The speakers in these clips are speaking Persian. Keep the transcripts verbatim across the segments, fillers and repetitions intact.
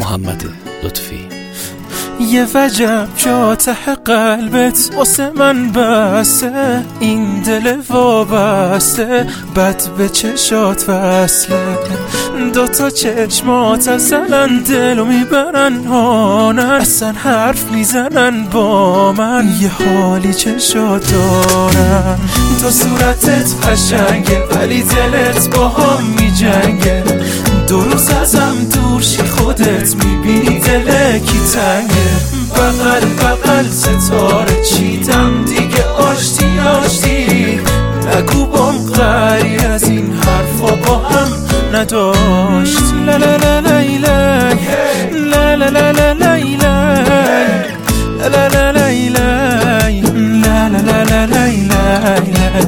محمد لطفی. یه وجب جا ته قلبت واسه من بسته، این دل وابسته بد به چشات وصله. دوتا چشمات اصلا دلو میبرن هانن، اصلا حرف میزنن با من، یه حالی چشات دارن. تو صورتت قشنگه ولی دلت با هم میجنگه، دو روز ازم دور شی خودت میبینی دل کی تنگه. بغل بغل ستاره چیدم دیگه آشتی آشتی، نگو بام غری از این حرفا با هم نداشتی. لا لا لا لا لا لا لا لا لا لا لا لا لا لا لا لا.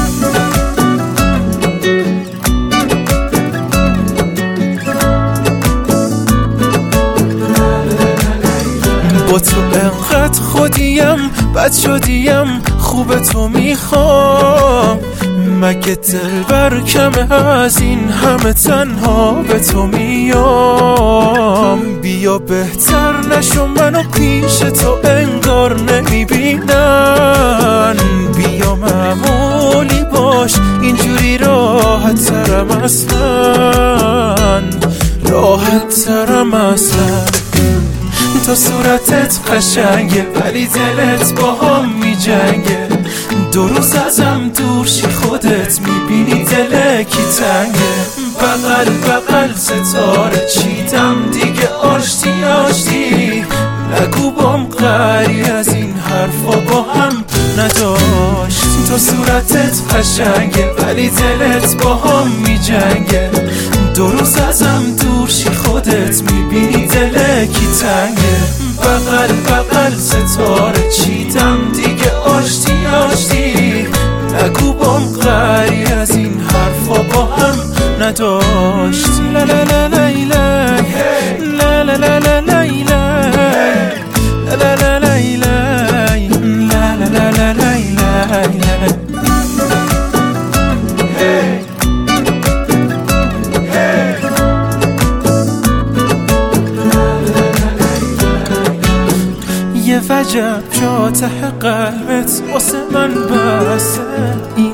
با تو انقدر خودیم بد شدیم، خوب تو میخوام، مگه دل بر کمه از این همه تنها به تو میام. بیا بهتر نشو منو پیش تو انگار نمیبینن، بیا معمولی باش اینجوری راحت ترم اصلا، راحت ترم اصلا. تو صورتت قشنگه ولی دلت با هم میجنگه، دو روز ازم دور شی خودت میبینی دل کی تنگه. بغل بغل ستاره چیدم دیگه آشتی آشتی، نگو بام غری از این حرفا با هم نداشت. تو صورتت قشنگه ولی دلت با هم میجنگه، دو روز ازم دور شی خودت میبینی دل کی تنگه. بغل بغل ستاره چیدم دیگه آشتی آشتی، نگو بام غری از این حرفا با هم نداشت. لا لا لا لا لا لا لا لا لا یه وجب جا ته قلبت واسه من بسته،